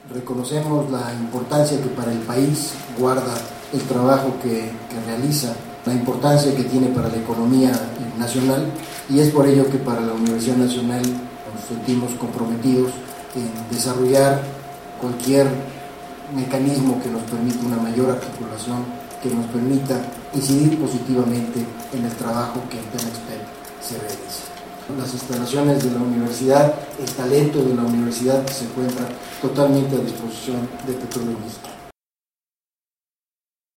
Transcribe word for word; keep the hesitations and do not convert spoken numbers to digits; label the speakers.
Speaker 1: Reconocemos la importancia que para el país guarda el trabajo que, que realiza, la importancia que tiene para la economía nacional, y es por ello que para la Universidad Nacional nos sentimos comprometidos en desarrollar cualquier mecanismo que nos permita una mayor articulación, que nos permita incidir positivamente en el trabajo que en Pemex se realiza. Las instalaciones de la universidad, el talento de la universidad se encuentra totalmente a disposición de Petróleos Mexicanos.